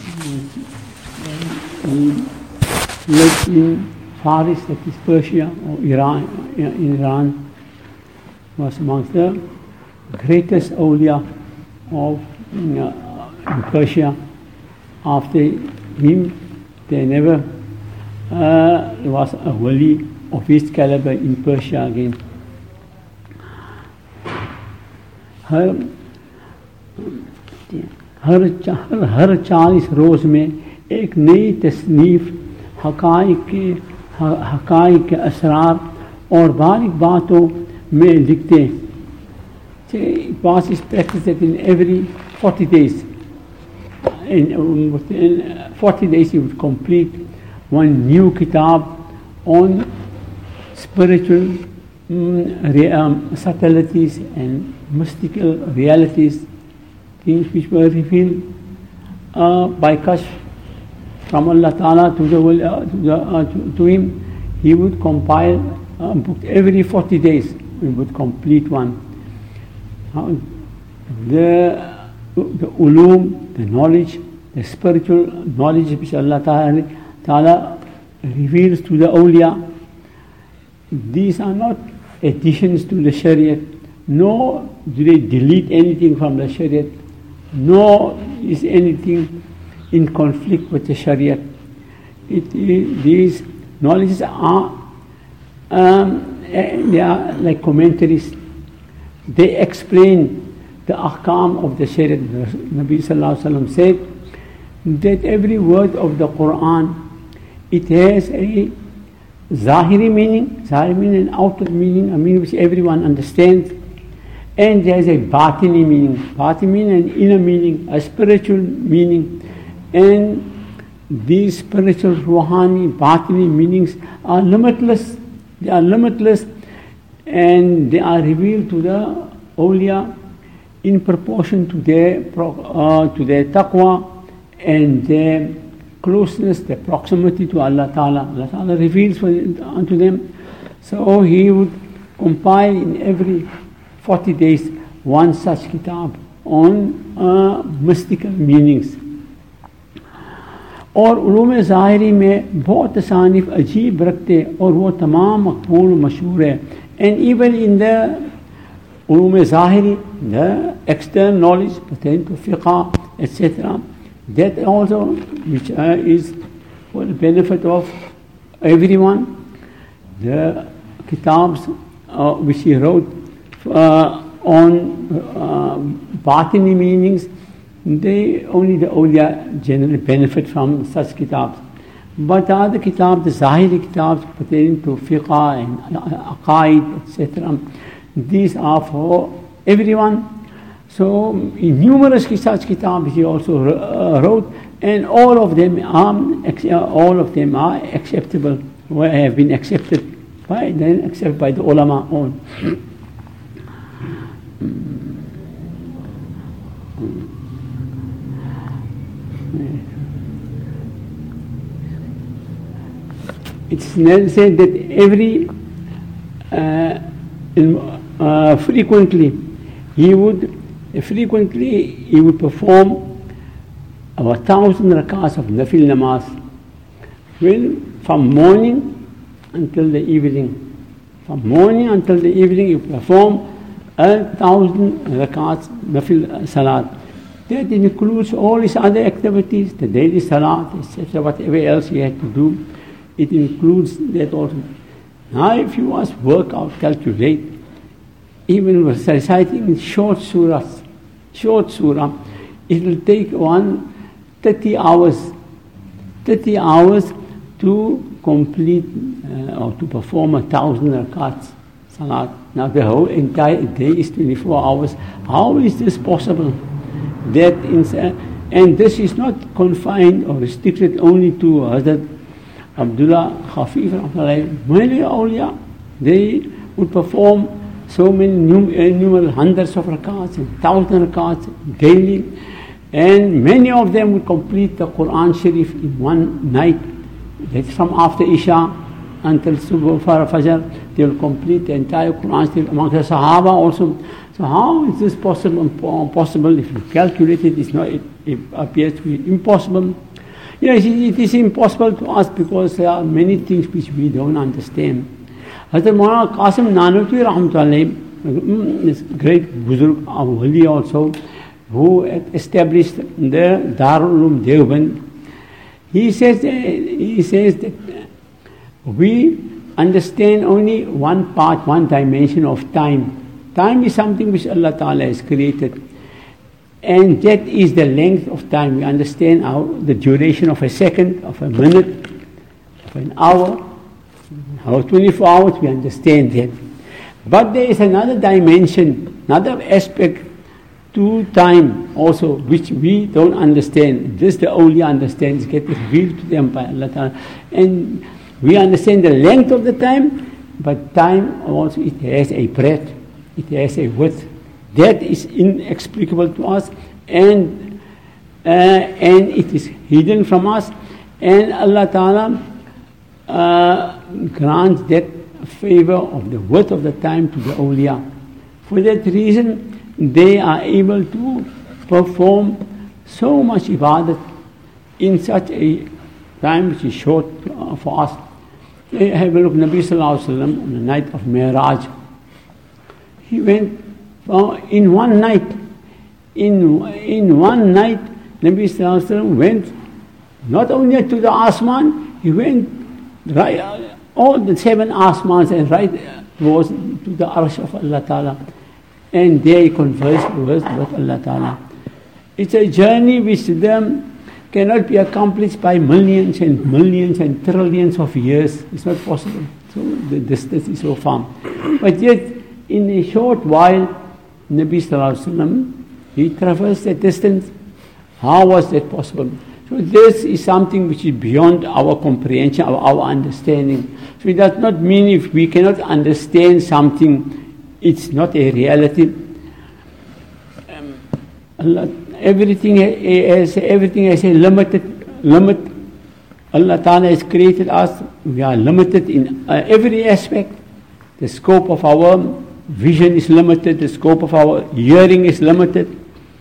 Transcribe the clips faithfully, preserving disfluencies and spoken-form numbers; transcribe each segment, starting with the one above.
He lived in Faris, that is Persia, or Iran. In Iran, was amongst the greatest awliya of uh, in Persia. After him, there never uh, was a wali of his caliber in Persia again. हर हर हर हर चालीस रोज़ में एक नई तसनीफ़ हक़ाइक़ के हक़ाइक़ के असरार और बारीक बातों में लिखते हैं. It was practiced that in every forty days, in within forty days he would complete one new kitab on spiritual um, um, subtleties and mystical realities, things which were revealed uh, by Kashf from Allah Ta'ala to, the, uh, to, the, uh, to, to him. He would compile a book every forty days. He would complete one. Uh, the, the ulum, the knowledge, the spiritual knowledge which Allah Ta'ala, Ta'ala reveals to the awliya, these are not additions to the Shariat, nor do they delete anything from the Shariat, nor is anything in conflict with the Shariat. It, it, these knowledges are, um, they are like commentaries. They explain the ahkam of the Shariat. Nabi Sallallahu Alaihi Wasallam said that every word of the Quran, it has a zahiri meaning, zahiri meaning and outer meaning, a meaning which everyone understands. And there is a batini meaning, batini meaning and inner meaning, a spiritual meaning. And these spiritual, ruhani, batini meanings are limitless. They are limitless and they are revealed to the awliya in proportion to their, uh, to their taqwa and their closeness, their proximity to Allah Ta'ala. Allah Ta'ala reveals unto them. So he would compile in every forty days one such kitab on uh, mystical meanings. और उलूम ज़ाहिरी में बहुत तसानिफ़ अजीब रखते और वो तमाम मकबूल मशहूर है. And even in the Uloom ज़ाहिरी, the external knowledge pertaining to fiqh, et cetera, that also, which uh, is for the benefit of everyone, the kitabs uh, which he wrote uh, on uh, batini meanings, they only the awliya generally benefit from such kitabs. But other kitabs, the zahiri kitabs pertaining to fiqh and aqaid, et cetera, these are for everyone. So numerous such kitabs he also uh, wrote, and all of them are all of them are acceptable, or have been accepted by then accepted by the ulama all. It's said that every uh, uh, frequently he would frequently he would perform about thousand rakats of nafil namaz, well, from morning until the evening. From morning until the evening, you perform a thousand rakats nafil salat. That includes all his other activities, the daily salat, et cetera, whatever else he had to do. It includes that also. Now, if you must work out, calculate, even reciting short surahs, short surah, it will take one thirty hours, thirty hours to complete uh, or to perform a thousand rakats salat. Now, the whole entire day is twenty-four hours. How is this possible? That in, uh, and this is not confined or restricted only to Hazrat Abdullah Khafif, many awliya, they would perform so many numerous hundreds of rakats and thousand rakats daily, and many of them would complete the Quran Sharif in one night. That's from after Isha until Subh Fajr, they will complete the entire Quran Sharif among the Sahaba also. So how is this possible? Possible if you calculate it, it's not, it, it appears to be impossible. Yes, it is impossible to us because there are many things which we don't understand. Hazrat Maulana Qasim Nanotwi Rahmatullah, this great Buzurg, our wali also, who established the Darul Uloom Deoband, he says, he says that we understand only one part, one dimension of time. Time is something which Allah Ta'ala has created. And that is the length of time. We understand our, the duration of a second, of a minute, of an hour, our twenty-four hours, we understand that. But there is another dimension, another aspect to time also, which we don't understand. This the only understands, get revealed to them by Allah Ta'ala. And we understand the length of the time, but time also, it has a breadth, it has a width. That is inexplicable to us, and uh, and it is hidden from us, and Allah Ta'ala uh, grants that favor of the width of the time to the awliya. For that reason, they are able to perform so much ibadat in such a time which is short uh, for us. Have a look, Nabi Sallallahu Alaihi Wasallam on the night of Mi'raj. He went uh, in one night, in in one night, Nabi Sallallahu Alaihi Wasallam went not only to the Asman, he went right, uh, all the seven Asmans and right towards to the Arsh of Allah Ta'ala. And there he conversed with, with Allah Ta'ala. It's a journey which them cannot be accomplished by millions and millions and trillions of years. It's not possible. So the distance is so far. But yet, in a short while, Nabi Sallallahu Alaihi Wasallam, he traversed that distance. How was that possible? So this is something which is beyond our comprehension, our, our understanding. So it does not mean if we cannot understand something, it's not a reality. Um, Allah, everything has everything has a limited limit. Allah Ta'ala has created us. We are limited in uh, every aspect. The scope of our vision is limited. The scope of our hearing is limited.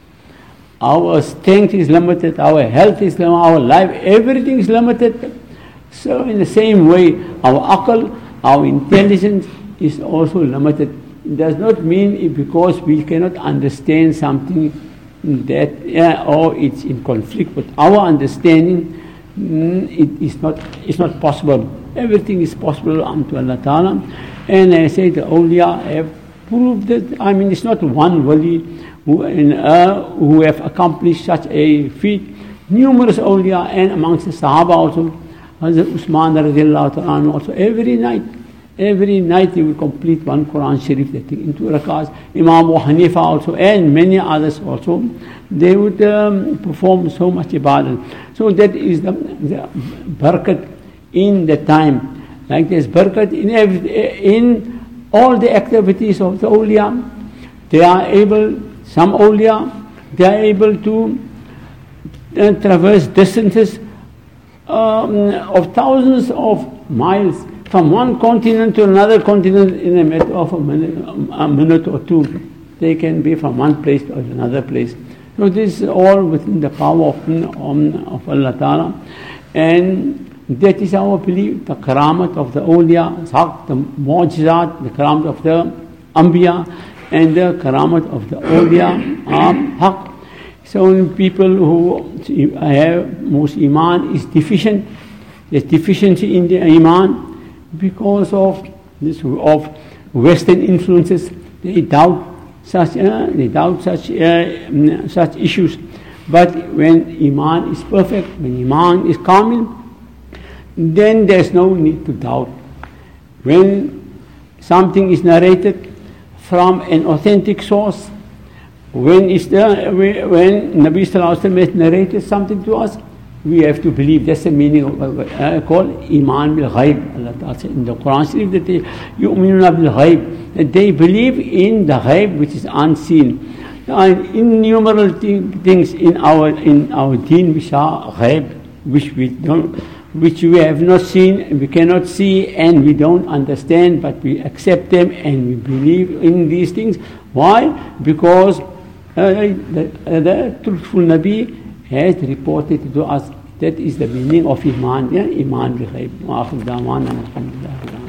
Our strength is limited. Our health is limited. Our life, everything is limited. So in the same way, our aql, our intelligence is also limited. It does not mean it because we cannot understand something that yeah, or it's in conflict with our understanding, mm, it is not it's not possible. Everything is possible unto Allah Ta'ala. And I say the awliya have proved that. I mean, it's not one wali who, in, uh, who have accomplished such a feat. Numerous awliya, and amongst the Sahaba also, Hazrat Usman radiallahu ta'ala also, every night Every night he will complete one Quran Sharif, they take into rakats. Imam Abu Hanifa also, and many others also, they would um, perform so much ibadah. So that is the, the barakat in the time. Like there's barakat in every, in all the activities of the awliya. They are able, some awliya, they are able to uh, traverse distances um, of thousands of miles, from one continent to another continent in a matter of a minute, a minute or two. They can be from one place to another place. So this is all within the power of, um, of Allah Ta'ala. And that is our belief, the karamat of the awliya, the mu'jizat, the karamat of the anbiya, and the karamat of the awliya are haq. So people who have most iman is deficient, there's deficiency in the iman, because of this of Western influences, they doubt such uh, they doubt such uh, such issues. But when iman is perfect, when iman is kamil, then there's no need to doubt. When something is narrated from an authentic source, when is the when Nabi Sallallahu Alaihi Wasallam has narrated something to us, we have to believe. That's the meaning of uh, called Iman bil Ghaib. Allah Ta'ala said in the Quran Sharif that they yu'minuna bil Ghaib, that they believe in the Ghaib which is unseen. And innumerable th- things in our in our deen which are Ghaib, which we don't, which we have not seen, we cannot see, and we don't understand, but we accept them and we believe in these things. Why? Because uh, the, uh, the truthful Nabi has reported to us. That is the meaning of Iman, yeah, Iman bi Ghaib. Wa akhir da'wana alhamdulillah.